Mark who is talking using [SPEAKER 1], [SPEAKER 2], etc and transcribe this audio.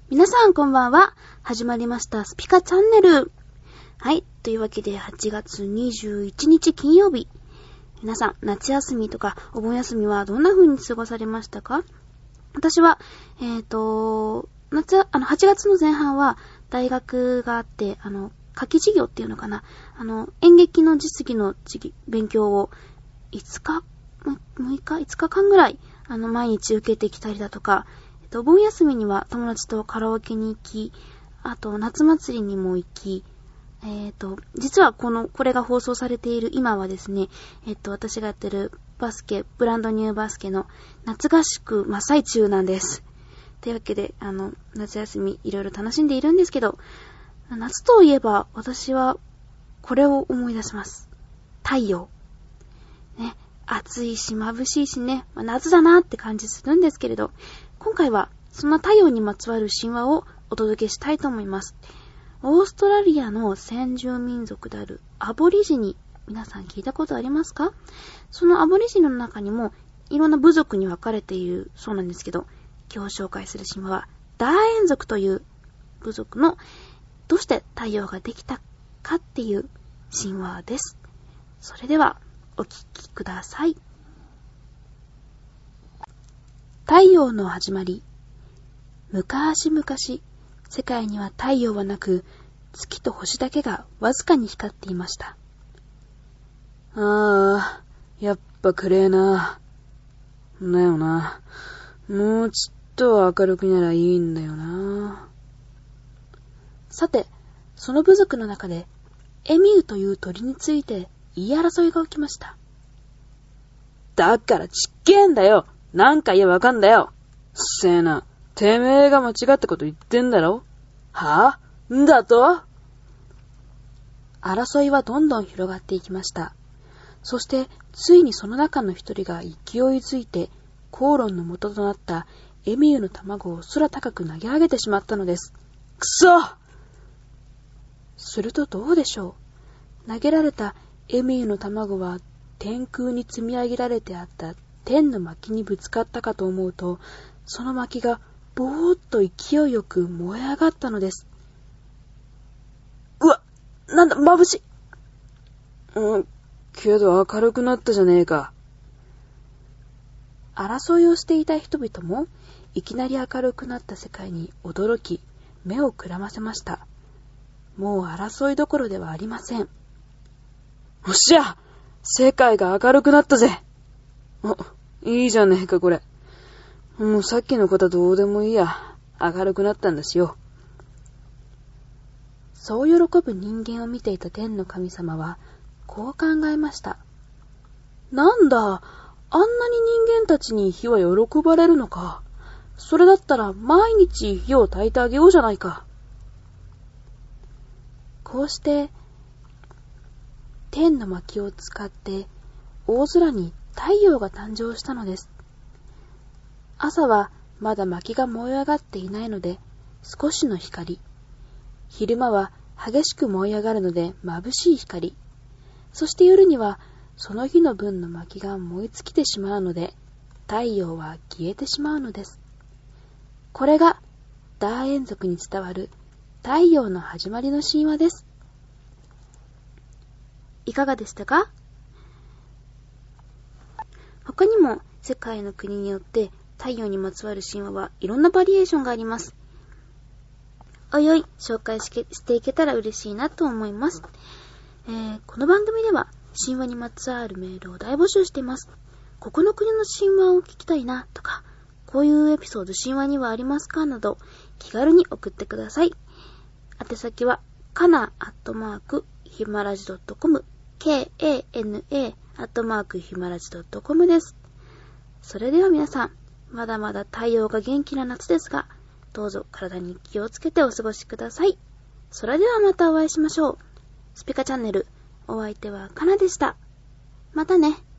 [SPEAKER 1] 皆さんこんばんは。始まりましたスピカチャンネル。はい。というわけで8月21日金曜日。皆さん夏休みとかお盆休みはどんな風に過ごされましたか？私は、8月の前半は大学があって、夏季授業っていうのかな。演劇の実技の勉強を5日間ぐらい、毎日受けてきたりだとか、お盆休みには友達とカラオケに行き、あと夏祭りにも行き、実はこれが放送されている今はですね、私がやってるブランドニューバスケの夏合宿真っ最中なんです。というわけで、夏休みいろいろ楽しんでいるんですけど、夏といえば私はこれを思い出します。太陽。ね、暑いし眩しいしね、夏だなって感じするんですけれど、今回はその太陽にまつわる神話をお届けしたいと思います。オーストラリアの先住民族であるアボリジニ、皆さん聞いたことありますか？そのアボリジニの中にもいろんな部族に分かれているそうなんですけど、今日紹介する神話はダーエン族という部族のどうして太陽ができたかっていう神話です。それではお聞きください。太陽の始まり。昔々、世界には太陽はなく、月と星だけがわずかに光っていました。
[SPEAKER 2] やっぱ暗えな。だよな。もうちょっと明るくならいいんだよな。
[SPEAKER 1] さて、その部族の中で、エミューという鳥について言い争いが起きました。
[SPEAKER 2] だからちっけえんだよ。なんか言えばわかんだよ。せえな。てめえが間違ったこと言ってんだろ？はぁ？んだと？
[SPEAKER 1] 争いはどんどん広がっていきました。そして、ついにその中の一人が勢いづいて、口論の元となったエミューの卵を空高く投げ上げてしまったのです。
[SPEAKER 2] くそ！
[SPEAKER 1] するとどうでしょう。投げられたエミューの卵は天空に積み上げられてあった天の薪にぶつかったかと思うと、その薪がぼーっと勢いよく燃え上がったのです。
[SPEAKER 2] うわ、なんだ、眩しい。けど明るくなったじゃねえか。
[SPEAKER 1] 争いをしていた人々もいきなり明るくなった世界に驚き、目をくらませました。もう争いどころではありません。
[SPEAKER 2] おっしゃ！世界が明るくなったぜ！いいじゃねえか、これ。もうさっきのことはどうでもいいや。明るくなったんだしよ。
[SPEAKER 1] そう喜ぶ人間を見ていた天の神様は、こう考えました。なんだ、あんなに人間たちに火は喜ばれるのか。それだったら毎日火を焚いてあげようじゃないか。こうして、天の薪を使って大空に太陽が誕生したのです。朝はまだ薪が燃え上がっていないので少しの光。昼間は激しく燃え上がるので眩しい光。そして夜にはその日の分の薪が燃え尽きてしまうので太陽は消えてしまうのです。これがダーエン族に伝わる太陽の始まりの神話です。いかがでしたか？他にも世界の国によって太陽にまつわる神話はいろんなバリエーションがあります。おいおい紹介していけたら嬉しいなと思います。この番組では神話にまつわるメールを大募集しています。ここの国の神話を聞きたいなとか、こういうエピソード神話にはありますかなど気軽に送ってください。宛先はkana@himaraji.com kana@himaraji.com です。それでは皆さん、まだまだ太陽が元気な夏ですが、どうぞ体に気をつけてお過ごしください。それではまたお会いしましょう。スピカチャンネル、お相手はかなでした。またね。